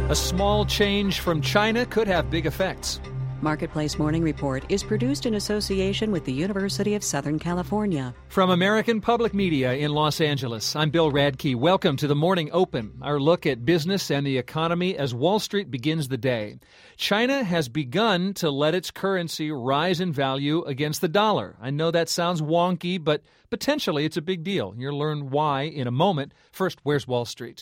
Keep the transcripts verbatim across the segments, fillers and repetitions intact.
A small change from China could have big effects. Marketplace Morning Report is produced in association with the University of Southern California. From American Public Media in Los Angeles, I'm Bill Radke. Welcome to the Morning Open, our look at business and the economy as Wall Street begins the day. China has begun to let its currency rise in value against the dollar. I know that sounds wonky, but potentially it's a big deal. You'll learn why in a moment. First, where's Wall Street?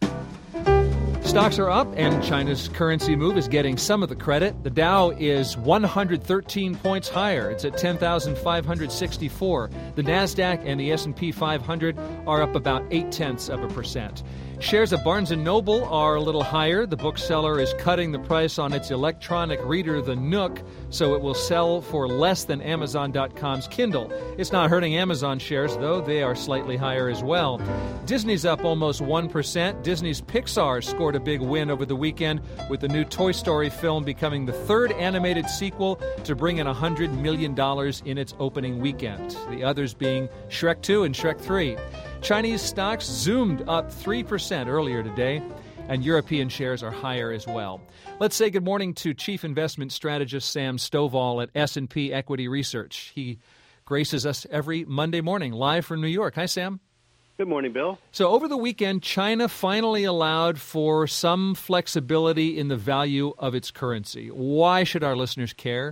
Stocks are up, and China's currency move is getting some of the credit. The Dow is one hundred thirteen points higher. It's at ten thousand five hundred sixty-four. The NASDAQ and the S and P five hundred are up about eight-tenths of a percent. Shares of Barnes and Noble are a little higher. The bookseller is cutting the price on its electronic reader, the Nook, so it will sell for less than Amazon dot com's Kindle. It's not hurting Amazon shares, though. They are slightly higher as well. Disney's up almost one percent. Disney's Pixar scored a big win over the weekend, with the new Toy Story film becoming the third animated sequel to bring in one hundred million dollars in its opening weekend, the others being Shrek two and Shrek three. Chinese stocks zoomed up three percent earlier today, and European shares are higher as well. Let's say good morning to Chief Investment Strategist Sam Stovall at S and P Equity Research. He graces us every Monday morning, live from New York. Hi, Sam. Good morning, Bill. So over the weekend, China finally allowed for some flexibility in the value of its currency. Why should our listeners care?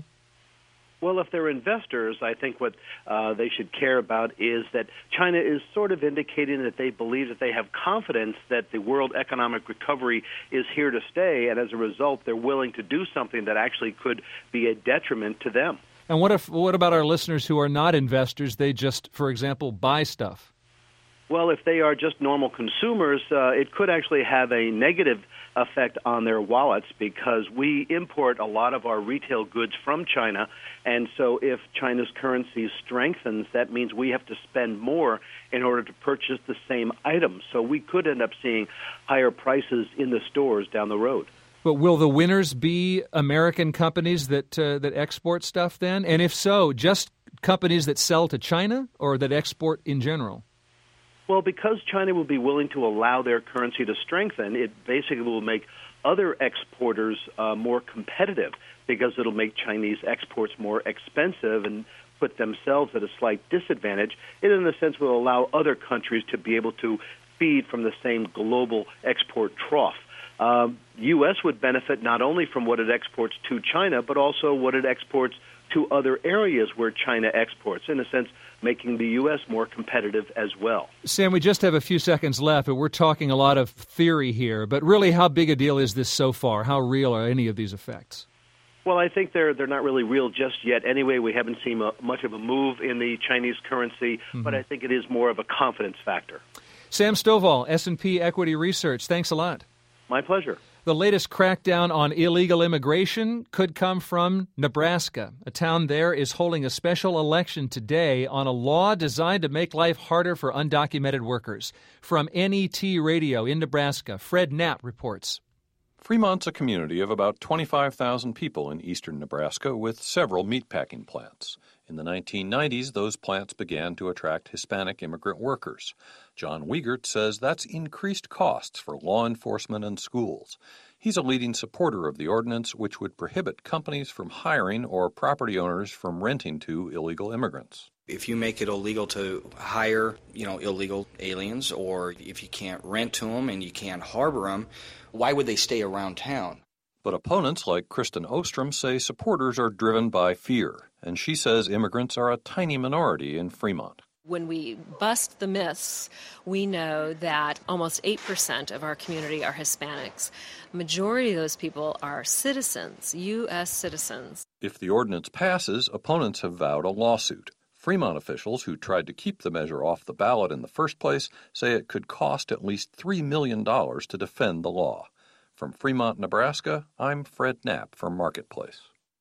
Well, if they're investors, I think what uh, they should care about is that China is sort of indicating that they believe that they have confidence that the world economic recovery is here to stay, and as a result, they're willing to do something that actually could be a detriment to them. And what if? What about our listeners who are not investors? They just, for example, buy stuff. Well, if they are just normal consumers, uh, it could actually have a negative effect on their wallets because we import a lot of our retail goods from China, and so if China's currency strengthens, that means we have to spend more in order to purchase the same items. So we could end up seeing higher prices in the stores down the road. But will the winners be American companies that uh, that export stuff then? And if so, just companies that sell to China or that export in general? Well, because China will be willing to allow their currency to strengthen, it basically will make other exporters uh, more competitive because it'll make Chinese exports more expensive and put themselves at a slight disadvantage. It, in a sense, will allow other countries to be able to feed from the same global export trough. Um, U S would benefit not only from what it exports to China, but also what it exports to other areas where China exports, in a sense, making the U S more competitive as well. Sam, we just have a few seconds left, but we're talking a lot of theory here. But really, how big a deal is this so far? How real are any of these effects? Well, I think they're they're not really real just yet. Anyway, we haven't seen a, much of a move in the Chinese currency, mm-hmm. but I think it is more of a confidence factor. Sam Stovall, S and P Equity Research, thanks a lot. My pleasure. The latest crackdown on illegal immigration could come from Nebraska. A town there is holding a special election today on a law designed to make life harder for undocumented workers. From N E T Radio in Nebraska, Fred Knapp reports. Fremont's a community of about twenty-five thousand people in eastern Nebraska with several meatpacking plants. In the nineteen nineties, those plants began to attract Hispanic immigrant workers. John Wiegert says that's increased costs for law enforcement and schools. He's a leading supporter of the ordinance, which would prohibit companies from hiring or property owners from renting to illegal immigrants. If you make it illegal to hire, you know, illegal aliens, or if you can't rent to them and you can't harbor them, why would they stay around town? But opponents like Kristen Ostrom say supporters are driven by fear, and she says immigrants are a tiny minority in Fremont. When we bust the myths, we know that almost eight percent of our community are Hispanics. Majority of those people are citizens, U S citizens. If the ordinance passes, opponents have vowed a lawsuit. Fremont officials who tried to keep the measure off the ballot in the first place say it could cost at least three million dollars to defend the law. From Fremont, Nebraska, I'm Fred Knapp for Marketplace.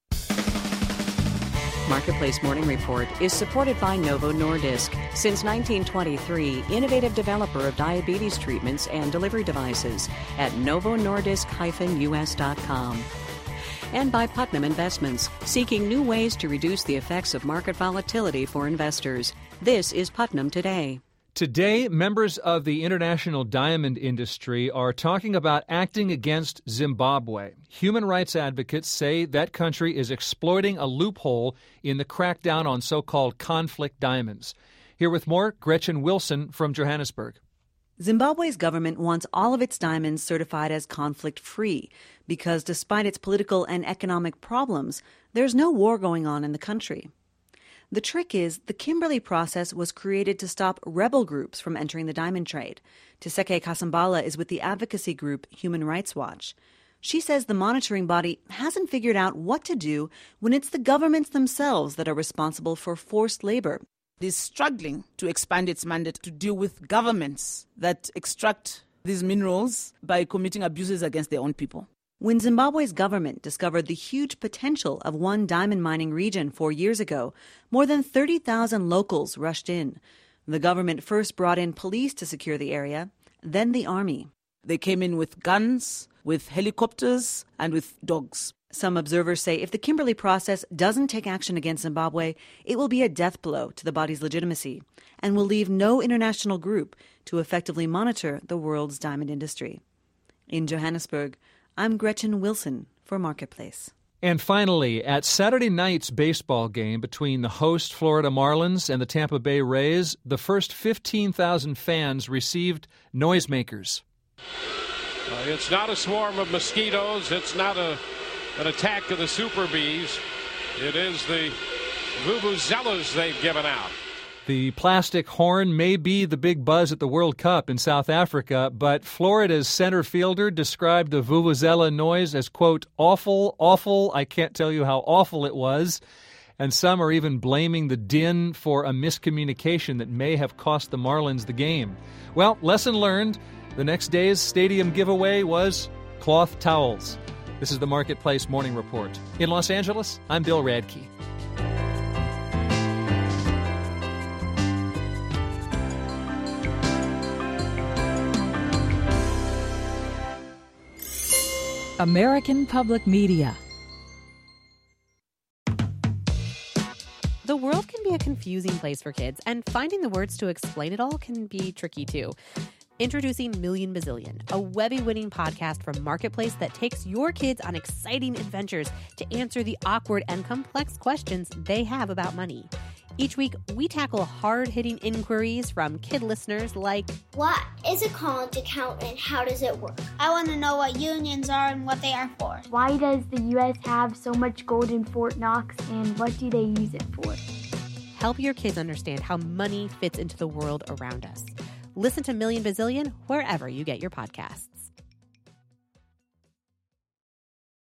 Marketplace Morning Report is supported by Novo Nordisk. Since nineteen twenty-three, innovative developer of diabetes treatments and delivery devices at novo nordisk dash u s dot com. And by Putnam Investments, seeking new ways to reduce the effects of market volatility for investors. This is Putnam Today. Today, members of the international diamond industry are talking about acting against Zimbabwe. Human rights advocates say that country is exploiting a loophole in the crackdown on so-called conflict diamonds. Here with more, Gretchen Wilson from Johannesburg. Zimbabwe's government wants all of its diamonds certified as conflict-free because despite its political and economic problems, there's no war going on in the country. The trick is the Kimberley process was created to stop rebel groups from entering the diamond trade. Tiseke Kasambala is with the advocacy group Human Rights Watch. She says the monitoring body hasn't figured out what to do when it's the governments themselves that are responsible for forced labor. It is struggling to expand its mandate to deal with governments that extract these minerals by committing abuses against their own people. When Zimbabwe's government discovered the huge potential of one diamond mining region four years ago, more than thirty thousand locals rushed in. The government first brought in police to secure the area, then the army. They came in with guns, with helicopters, and with dogs. Some observers say if the Kimberley process doesn't take action against Zimbabwe, it will be a death blow to the body's legitimacy and will leave no international group to effectively monitor the world's diamond industry. In Johannesburg, I'm Gretchen Wilson for Marketplace. And finally, at Saturday night's baseball game between the host Florida Marlins and the Tampa Bay Rays, the first fifteen thousand fans received noisemakers. Uh, it's not a swarm of mosquitoes. It's not a an attack of the super bees. It is the vuvuzelas they've given out. The plastic horn may be the big buzz at the World Cup in South Africa, but Florida's center fielder described the vuvuzela noise as, quote, awful, awful. I can't tell you how awful it was. And some are even blaming the din for a miscommunication that may have cost the Marlins the game. Well, lesson learned. The next day's stadium giveaway was cloth towels. This is the Marketplace Morning Report. In Los Angeles, I'm Bill Radke. American Public Media. The world can be a confusing place for kids, and finding the words to explain it all can be tricky too. Introducing Million Bazillion, a Webby-winning podcast from Marketplace that takes your kids on exciting adventures to answer the awkward and complex questions they have about money. Each week, we tackle hard-hitting inquiries from kid listeners like, what is a college account and how does it work? I want to know what unions are and what they are for. Why does the U S have so much gold in Fort Knox and what do they use it for? Help your kids understand how money fits into the world around us. Listen to Million Bazillion wherever you get your podcasts.